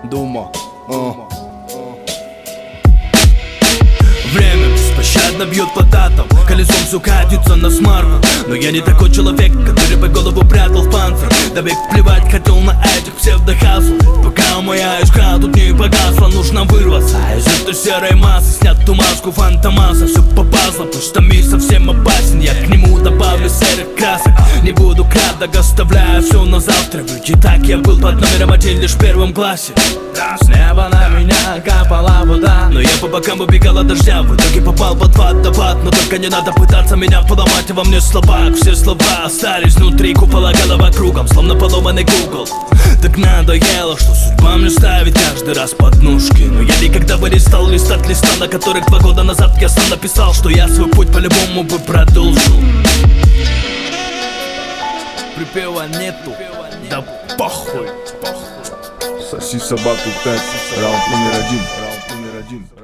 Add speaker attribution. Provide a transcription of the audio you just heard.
Speaker 1: Дума.
Speaker 2: Время беспощадно бьет по датам, колесом все катится на смарку. Но я не такой человек, который бы голову прятал в панцирь. Да ведь плевать хотел на этих псевдохасл. Пока моя искра тут не погасла, нужно вырваться из этой серой массы, снять ту маску фантомаса. Все по пазлам, пусть что мир совсем опасен. Я к нему добавлю серых красок. Не буду краток, оставляю все на завтра. Ведь и так я был под номером 1 лишь в первом классе. С неба на меня капала вода, но я по бокам убегал от дождя. В итоге попал под водопад. Но только не надо пытаться меня поломать, и во мне слабак. Все слова остались внутри купола, голова кругом, словно поломанный Google. Так надоело, что судьба мне ставит каждый раз подножки. Но я никогда бы не стал листать листа, на которых 2 года назад я сам написал, что я свой путь по-любому бы продолжил. Припева нету, да похуй.
Speaker 1: Соси собаку 5, раунд номер 1.